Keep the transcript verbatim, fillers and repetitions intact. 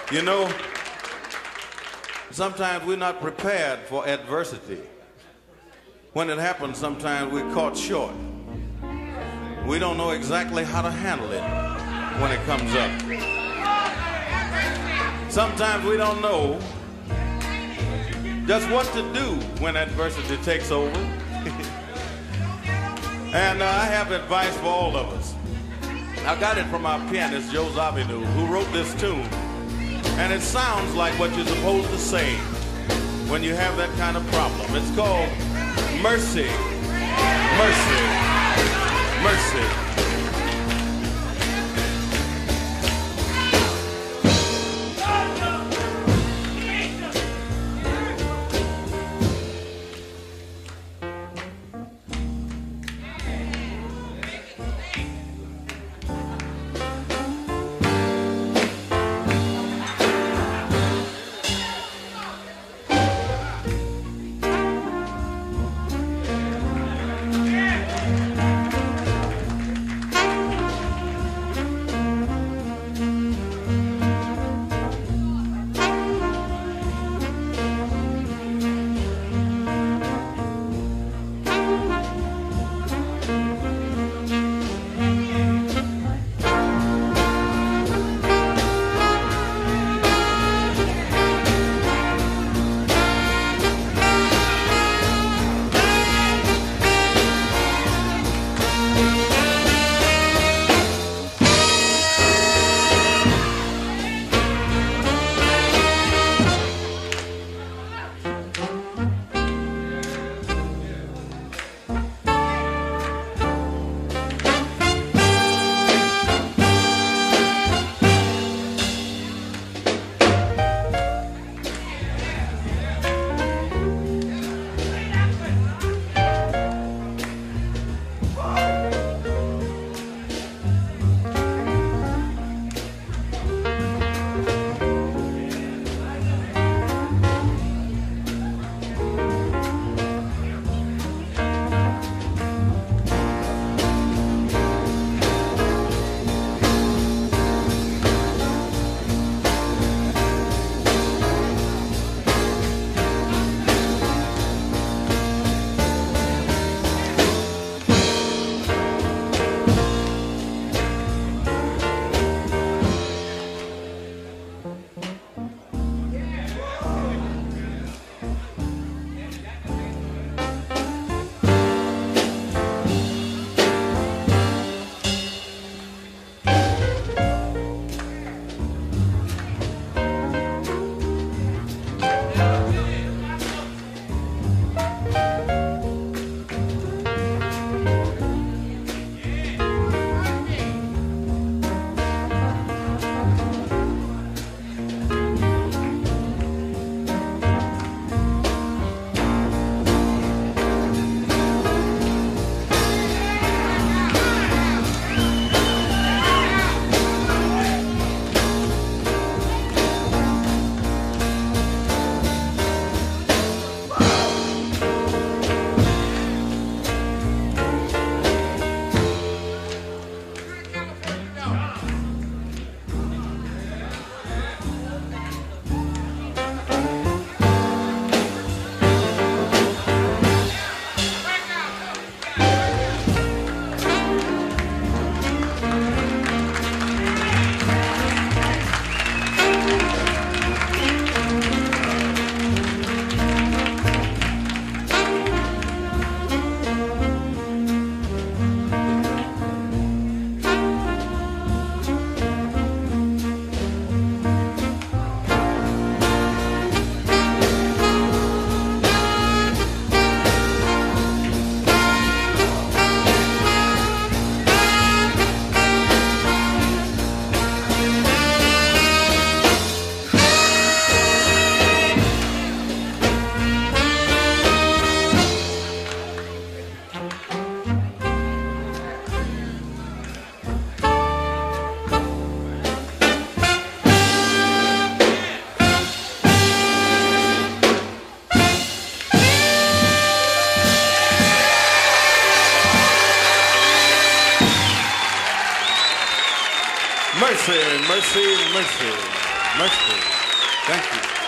You know, sometimes we're not prepared for adversity. When it happens, sometimes we're caught short. We don't know exactly how to handle it when it comes up. Sometimes we don't know just what to do when adversity takes over. And uh, I have advice for all of us. I got it from our pianist, Joe Zawinul, who wrote this tune. And it sounds like what you're supposed to say when you have that kind of problem. It's called Mercy, Mercy, Mercy. Mercy, mercy, mercy. Merciful. Thank you.